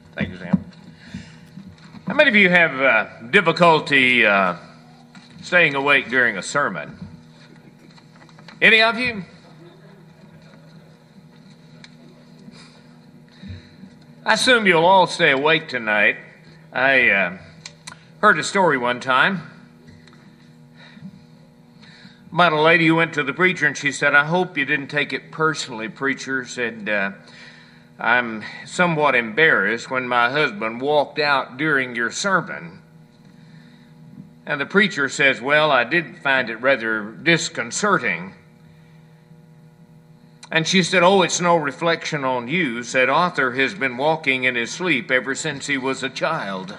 Thank you, Sam. How many of you have difficulty staying awake during a sermon? Any of you? I assume you'll all stay awake tonight. I heard a story one time about a lady who went to the preacher and she said, "I hope you didn't take it personally, preacher." Said, "I'm somewhat embarrassed when my husband walked out during your sermon." And the preacher says, "Well, I did find it rather disconcerting." And she said, "Oh, it's no reflection on you." Said, "Arthur has been walking in his sleep ever since he was a child."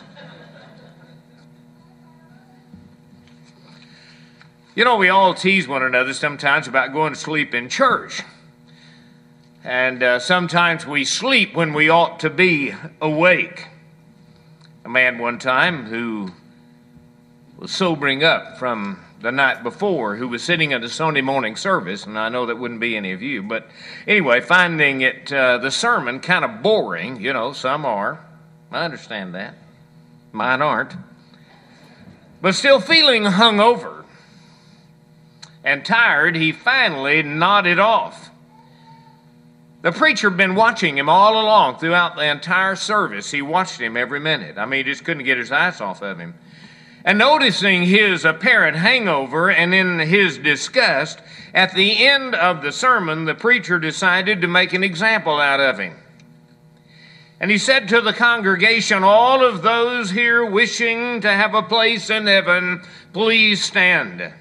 You know, we all tease one another sometimes about going to sleep in church. And sometimes we sleep when we ought to be awake. A man one time who was sobering up from the night before, who was sitting at the Sunday morning service, and I know that wouldn't be any of you, but anyway, finding it, the sermon kind of boring. You know, some are. I understand that. Mine aren't. But still feeling hungover and tired, he finally nodded off. The preacher had been watching him all along throughout the entire service. He watched him every minute. I mean, he just couldn't get his eyes off of him. And noticing his apparent hangover and in his disgust, at the end of the sermon, the preacher decided to make an example out of him. And he said to the congregation, "All of those here wishing to have a place in heaven, please stand."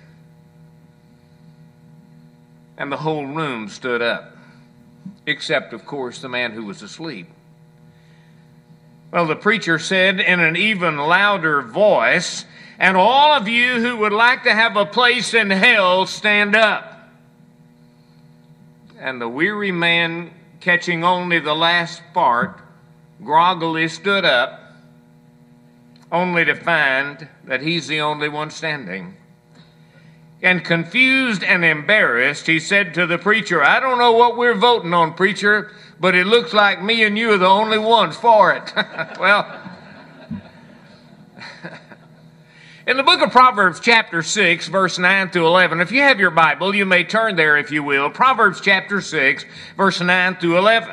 And the whole room stood up, except, of course, the man who was asleep. Well, the preacher said in an even louder voice, "And all of you who would like to have a place in hell, stand up." And the weary man, catching only the last part, groggily stood up, only to find that he's the only one standing. And confused and embarrassed, he said to the preacher, "I don't know what we're voting on, preacher, but it looks like me and you are the only ones for it." Well, in the book of Proverbs chapter 6, verse 9 through 11, if you have your Bible, you may turn there if you will. Proverbs chapter 6, verse 9 through 11.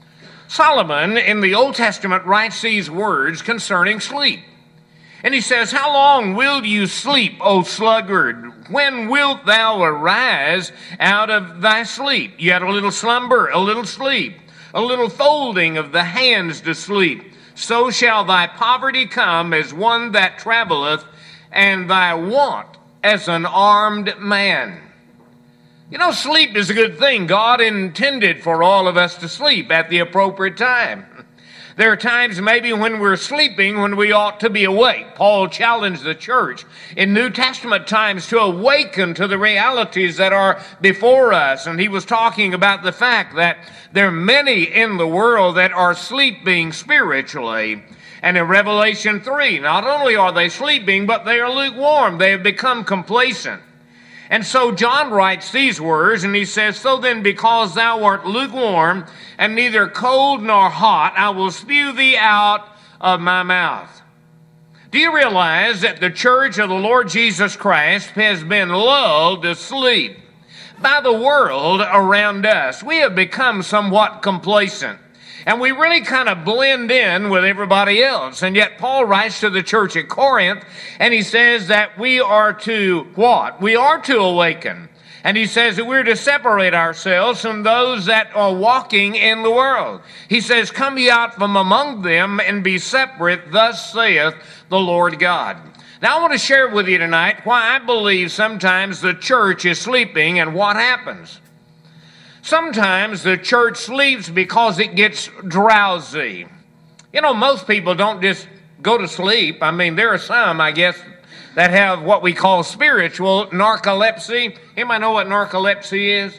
Solomon in the Old Testament writes these words concerning sleep. And he says, "How long will you sleep, O sluggard? When wilt thou arise out of thy sleep? Yet a little slumber, a little sleep, a little folding of the hands to sleep. So shall thy poverty come as one that traveleth, and thy want as an armed man." You know, sleep is a good thing. God intended for all of us to sleep at the appropriate time. There are times maybe when we're sleeping when we ought to be awake. Paul challenged the church in New Testament times to awaken to the realities that are before us. And he was talking about the fact that there are many in the world that are sleeping spiritually. And in Revelation 3, not only are they sleeping, but they are lukewarm. They have become complacent. And so John writes these words, and he says, "So then, because thou art lukewarm, and neither cold nor hot, I will spew thee out of my mouth." Do you realize that the church of the Lord Jesus Christ has been lulled to sleep by the world around us? We have become somewhat complacent. And we really kind of blend in with everybody else. And yet Paul writes to the church at Corinth, and he says that we are to what? We are to awaken. And he says that we're to separate ourselves from those that are walking in the world. He says, "Come ye out from among them and be separate, thus saith the Lord God." Now I want to share with you tonight why I believe sometimes the church is sleeping and what happens. Sometimes the church sleeps because it gets drowsy. You know, most people don't just go to sleep. I mean, there are some, I guess, that have what we call spiritual narcolepsy. Anybody know what narcolepsy is?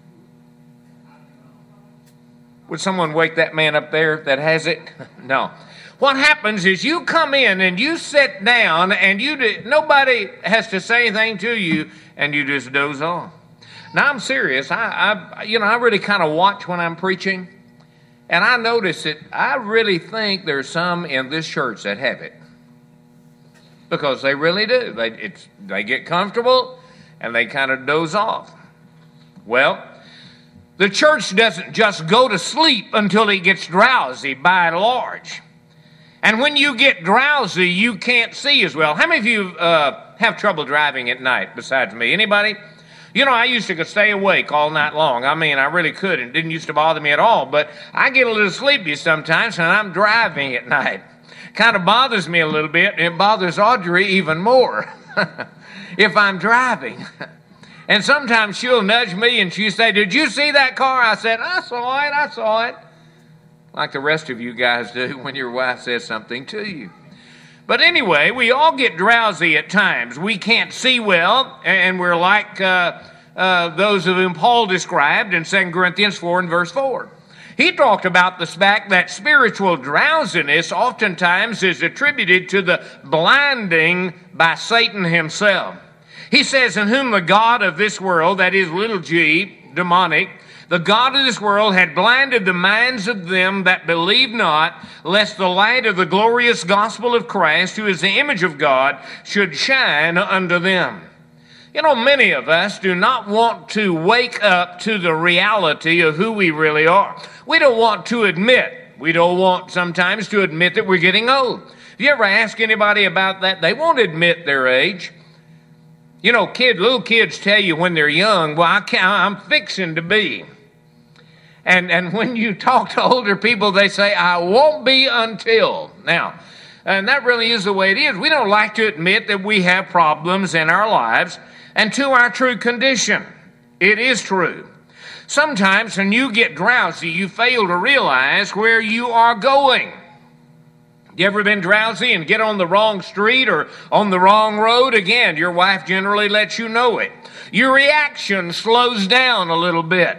Would someone wake that man up there that has it? No. What happens is you come in and you sit down and nobody has to say anything to you and you just doze off. Now, I'm serious. I really kind of watch when I'm preaching. And I notice it. I really think there's some in this church that have it. Because they really do. They get comfortable and they kind of doze off. Well, the church doesn't just go to sleep until it gets drowsy, by and large. And when you get drowsy, you can't see as well. How many of you have trouble driving at night besides me? Anybody? You know, I used to stay awake all night long. I mean, I really could. It didn't used to bother me at all. But I get a little sleepy sometimes when I'm driving at night. Kind of bothers me a little bit. It bothers Audrey even more if I'm driving. And sometimes she'll nudge me and she'll say, "Did you see that car?" I said, I saw it. Like the rest of you guys do when your wife says something to you. But anyway, we all get drowsy at times. We can't see well, and we're like those of whom Paul described in 2 Corinthians 4 and verse 4. He talked about the fact that spiritual drowsiness oftentimes is attributed to the blinding by Satan himself. He says, "In whom the God of this world," that is little g, demonic, "the God of this world had blinded the minds of them that believe not, lest the light of the glorious gospel of Christ, who is the image of God, should shine unto them." You know, many of us do not want to wake up to the reality of who we really are. We don't want to admit. We don't want sometimes to admit that we're getting old. If you ever ask anybody about that, they won't admit their age. You know, little kids tell you when they're young, "Well, I'm fixing to be." And when you talk to older people, they say, "I won't be until." Now, and that really is the way it is. We don't like to admit that we have problems in our lives and to our true condition. It is true. Sometimes when you get drowsy, you fail to realize where you are going. You ever been drowsy and get on the wrong street or on the wrong road? Again, your wife generally lets you know it. Your reaction slows down a little bit.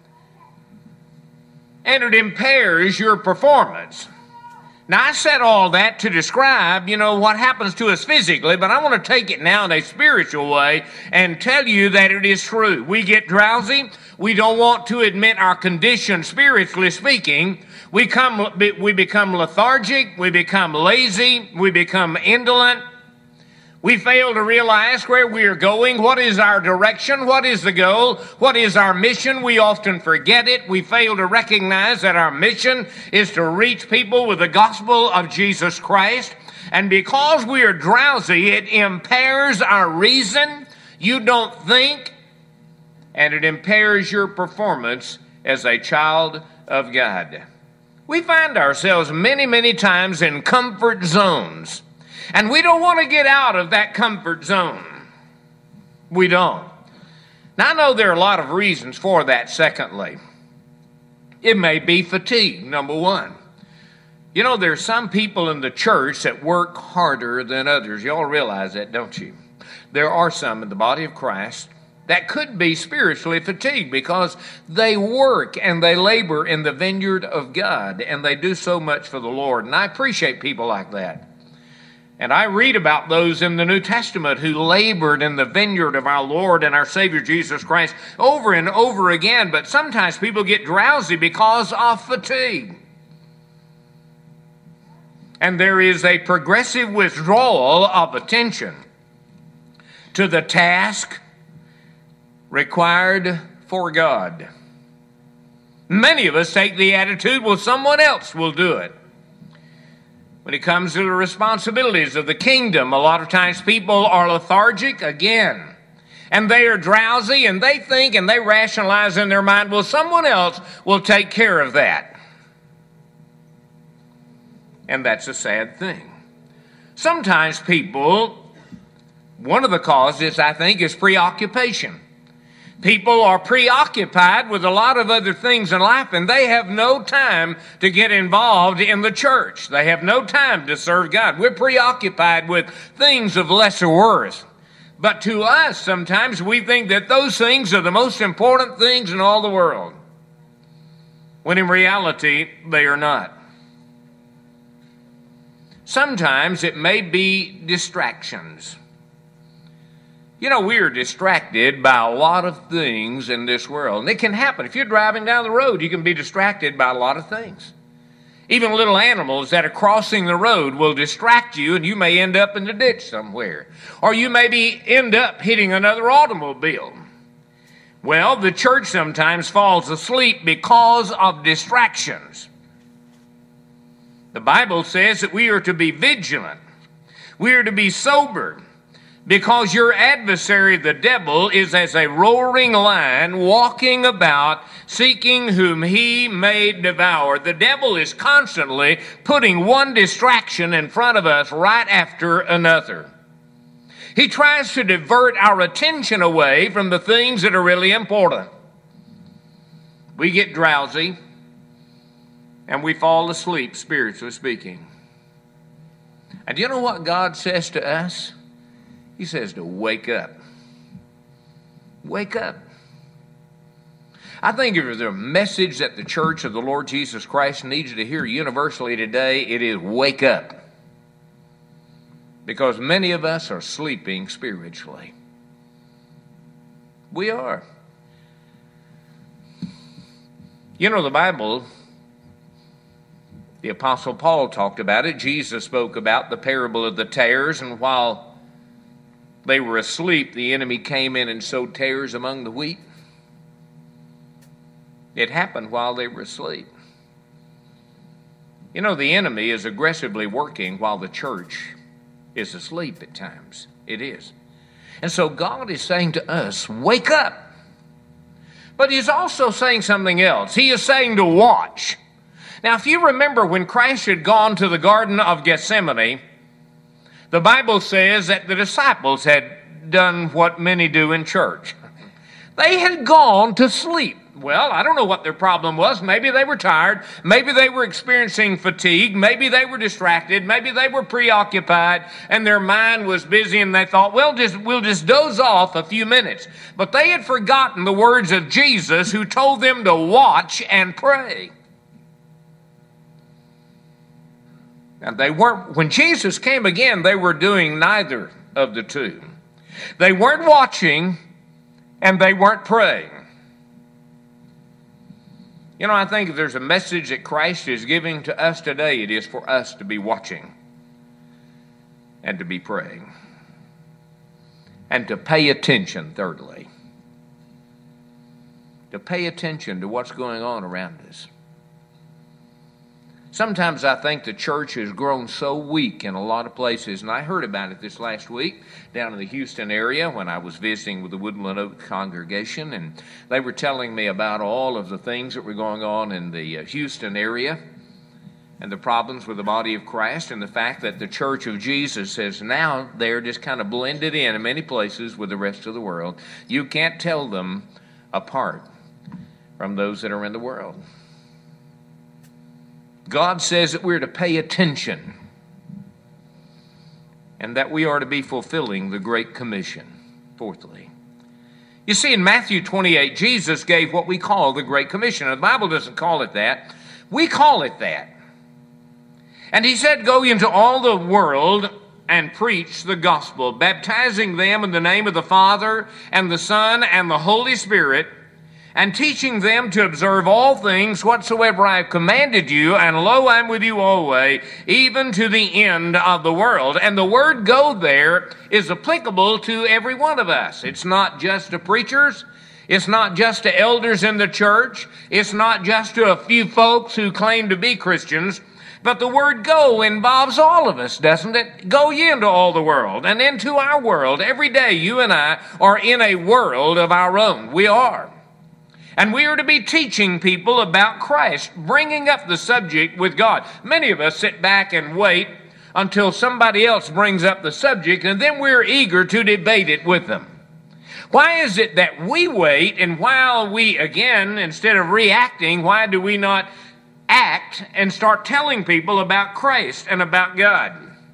And it impairs your performance. Now, I said all that to describe, what happens to us physically, but I want to take it now in a spiritual way and tell you that it is true. We get drowsy. We don't want to admit our condition, spiritually speaking. We become lethargic. We become lazy. We become indolent. We fail to realize where we are going. What is our direction? What is the goal? What is our mission? We often forget it. We fail to recognize that our mission is to reach people with the gospel of Jesus Christ. And because we are drowsy, it impairs our reason. You don't think, and it impairs your performance as a child of God. We find ourselves many, many times in comfort zones. And we don't want to get out of that comfort zone. We don't. Now, I know there are a lot of reasons for that, secondly. It may be fatigue, number one. There's some people in the church that work harder than others. You all realize that, don't you? There are some in the body of Christ that could be spiritually fatigued because they work and they labor in the vineyard of God, and they do so much for the Lord. And I appreciate people like that. And I read about those in the New Testament who labored in the vineyard of our Lord and our Savior Jesus Christ over and over again. But sometimes people get drowsy because of fatigue. And there is a progressive withdrawal of attention to the task required for God. Many of us take the attitude, well, someone else will do it. When it comes to the responsibilities of the kingdom, a lot of times people are lethargic again. And they are drowsy, and they think and they rationalize in their mind, well, someone else will take care of that. And that's a sad thing. Sometimes people, one of the causes, I think, is preoccupation. People are preoccupied with a lot of other things in life, and they have no time to get involved in the church. They have no time to serve God. We're preoccupied with things of lesser worth. But to us, sometimes we think that those things are the most important things in all the world, when in reality, they are not. Sometimes it may be distractions. You know, we are distracted by a lot of things in this world. And it can happen. If you're driving down the road, you can be distracted by a lot of things. Even little animals that are crossing the road will distract you, and you may end up in the ditch somewhere. Or you maybe end up hitting another automobile. Well, the church sometimes falls asleep because of distractions. The Bible says that we are to be vigilant. We are to be sober, because your adversary, the devil, is as a roaring lion walking about, seeking whom he may devour. The devil is constantly putting one distraction in front of us right after another. He tries to divert our attention away from the things that are really important. We get drowsy and we fall asleep, spiritually speaking. And do you know what God says to us? He says to wake up. Wake up. I think if there's a message that the church of the Lord Jesus Christ needs to hear universally today, it is wake up. Because many of us are sleeping spiritually. We are. You know, the Bible, the Apostle Paul talked about it. Jesus spoke about the parable of the tares, and while they were asleep, the enemy came in and sowed tares among the wheat. It happened while they were asleep. You know, the enemy is aggressively working while the church is asleep at times. It is. And so God is saying to us, wake up. But he's also saying something else. He is saying to watch. Now, if you remember when Christ had gone to the Garden of Gethsemane, the Bible says that the disciples had done what many do in church. They had gone to sleep. Well, I don't know what their problem was. Maybe they were tired. Maybe they were experiencing fatigue. Maybe they were distracted. Maybe they were preoccupied and their mind was busy and they thought, well, we'll just doze off a few minutes. But they had forgotten the words of Jesus, who told them to watch and pray. Now, when Jesus came again, they were doing neither of the two. They weren't watching and they weren't praying. You know, I think if there's a message that Christ is giving to us today, it is for us to be watching and to be praying and to pay attention, thirdly. To pay attention to what's going on around us. Sometimes I think the church has grown so weak in a lot of places, and I heard about it this last week down in the Houston area when I was visiting with the Woodland Oak congregation, and they were telling me about all of the things that were going on in the Houston area and the problems with the body of Christ, and the fact that the Church of Jesus has now they're just kind of blended in many places with the rest of the world. You can't tell them apart from those that are in the world. God says that we're to pay attention and that we are to be fulfilling the Great Commission. Fourthly, you see, in Matthew 28, Jesus gave what we call the Great Commission. The Bible doesn't call it that. We call it that. And he said, go into all the world and preach the gospel, baptizing them in the name of the Father and the Son and the Holy Spirit, and teaching them to observe all things whatsoever I have commanded you, and lo, I am with you always, even to the end of the world. And the word go there is applicable to every one of us. It's not just to preachers. It's not just to elders in the church. It's not just to a few folks who claim to be Christians. But the word go involves all of us, doesn't it? Go ye into all the world and into our world. Every day you and I are in a world of our own. We are. And we are to be teaching people about Christ, bringing up the subject with God. Many of us sit back and wait until somebody else brings up the subject, and then we're eager to debate it with them. Why is it that we wait, and while we, again, instead of reacting, why do we not act and start telling people about Christ and about God?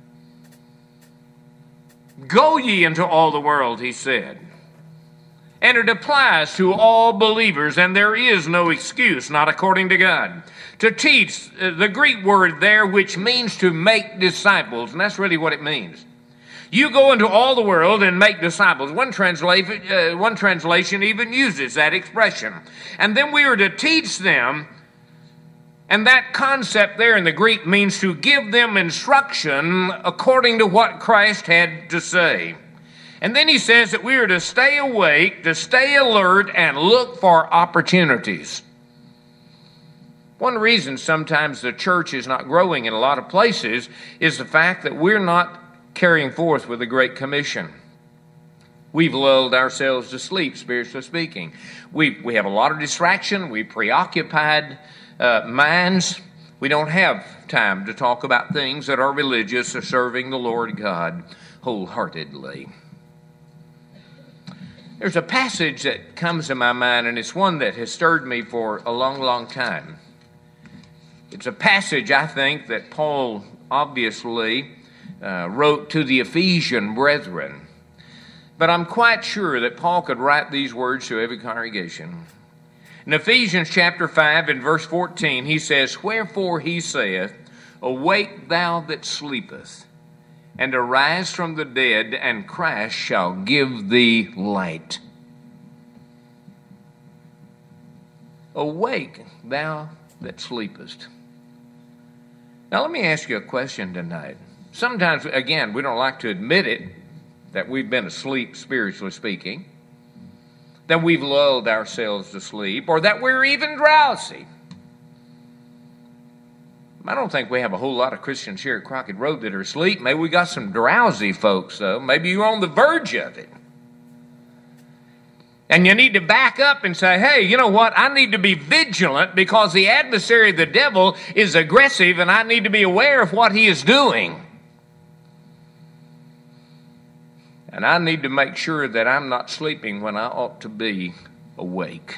Go ye into all the world, he said. And it applies to all believers, and there is no excuse, not according to God. To teach, the Greek word there, which means to make disciples, and that's really what it means. You go into all the world and make disciples. One translation even uses that expression. And then we are to teach them, and that concept there in the Greek means to give them instruction according to what Christ had to say. And then he says that we are to stay awake, to stay alert, and look for opportunities. One reason sometimes the church is not growing in a lot of places is the fact that we're not carrying forth with the Great Commission. We've lulled ourselves to sleep, spiritually speaking. We have a lot of distraction. We preoccupied minds. We don't have time to talk about things that are religious or serving the Lord God wholeheartedly. There's a passage that comes to my mind, and it's one that has stirred me for a long, long time. It's a passage, I think, that Paul obviously wrote to the Ephesian brethren. But I'm quite sure that Paul could write these words to every congregation. In Ephesians chapter 5 and verse 14, he says, "Wherefore he saith, Awake thou that sleepest, and arise from the dead, and Christ shall give thee light." Awake thou that sleepest. Now let me ask you a question tonight. Sometimes, again, we don't like to admit it, that we've been asleep, spiritually speaking, that we've lulled ourselves to sleep, or that we're even drowsy. I don't think we have a whole lot of Christians here at Crockett Road that are asleep. Maybe we got some drowsy folks, though. Maybe you're on the verge of it. And you need to back up and say, hey, you know what? I need to be vigilant because the adversary, the devil, is aggressive, and I need to be aware of what he is doing. And I need to make sure that I'm not sleeping when I ought to be awake.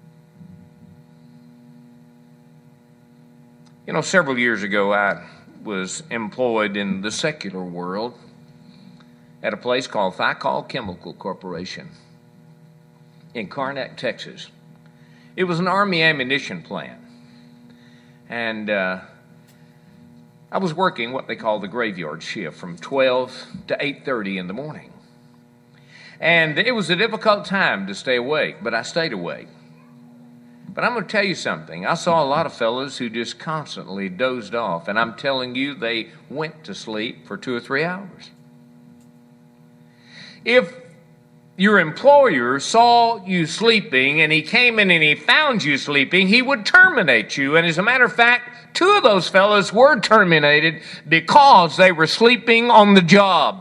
You know, several years ago, I was employed in the secular world at a place called Thiokol Chemical Corporation in Karnak, Texas. It was an Army ammunition plant. And I was working what they call the graveyard shift from 12 to 8:30 in the morning. And it was a difficult time to stay awake, but I stayed awake. But I'm going to tell you something. I saw a lot of fellas who just constantly dozed off, and I'm telling you, they went to sleep for 2 or 3 hours. If your employer saw you sleeping and he came in and he found you sleeping, he would terminate you. And as a matter of fact, 2 of those fellas were terminated because they were sleeping on the job.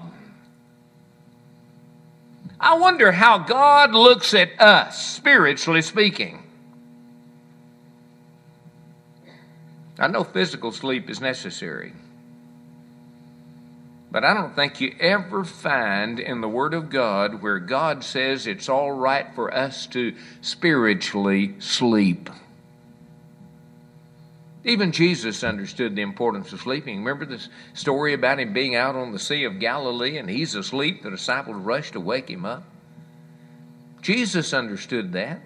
I wonder how God looks at us, spiritually speaking. I know physical sleep is necessary, but I don't think you ever find in the Word of God where God says it's all right for us to spiritually sleep. Even Jesus understood the importance of sleeping. Remember this story about him being out on the Sea of Galilee and he's asleep? The disciples rushed to wake him up. Jesus understood that.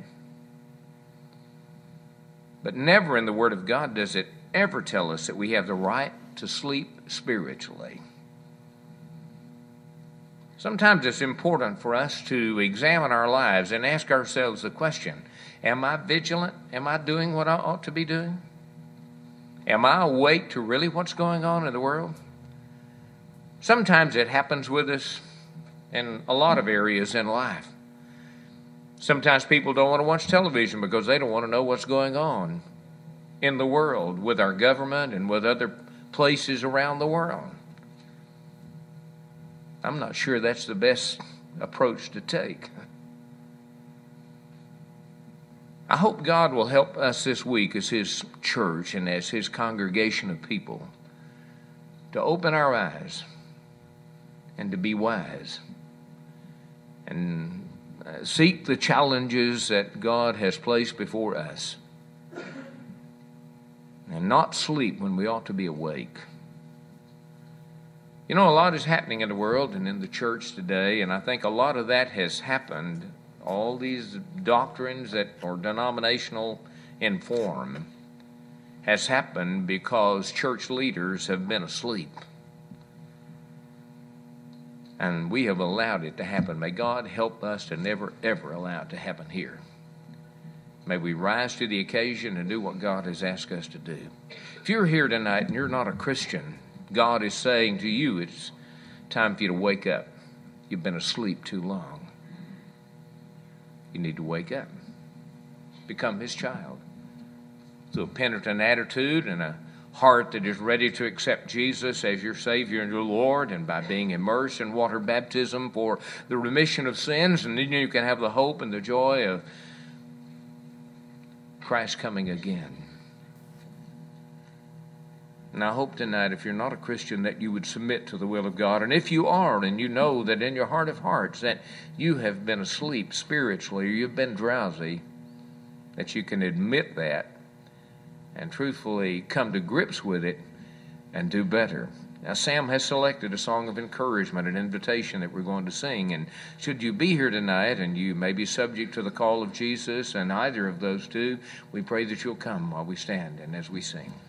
But never in the Word of God does it ever tell us that we have the right to sleep spiritually. Sometimes it's important for us to examine our lives and ask ourselves the question, am I vigilant? Am I doing what I ought to be doing? Am I awake to really what's going on in the world? Sometimes it happens with us in a lot of areas in life. Sometimes people don't want to watch television because they don't want to know what's going on in the world with our government and with other places around the world. I'm not sure that's the best approach to take. I hope God will help us this week as His church and as His congregation of people to open our eyes and to be wise and seek the challenges that God has placed before us and not sleep when we ought to be awake. You know, a lot is happening in the world and in the church today, and I think a lot of that has happened. All these doctrines that are denominational in form has happened because church leaders have been asleep. And we have allowed it to happen. May God help us to never, ever allow it to happen here. May we rise to the occasion and do what God has asked us to do. If you're here tonight and you're not a Christian, God is saying to you, it's time for you to wake up. You've been asleep too long. You need to wake up. Become His child. Through a penitent attitude and a heart that is ready to accept Jesus as your Savior and your Lord, and by being immersed in water baptism for the remission of sins, and then you can have the hope and the joy of Christ coming again. And I hope tonight, if you're not a Christian, that you would submit to the will of God. And if you are, and you know that in your heart of hearts that you have been asleep spiritually, or you've been drowsy, that you can admit that and truthfully come to grips with it and do better. Now, Sam has selected a song of encouragement, an invitation that we're going to sing. And should you be here tonight and you may be subject to the call of Jesus and either of those two, we pray that you'll come while we stand and as we sing.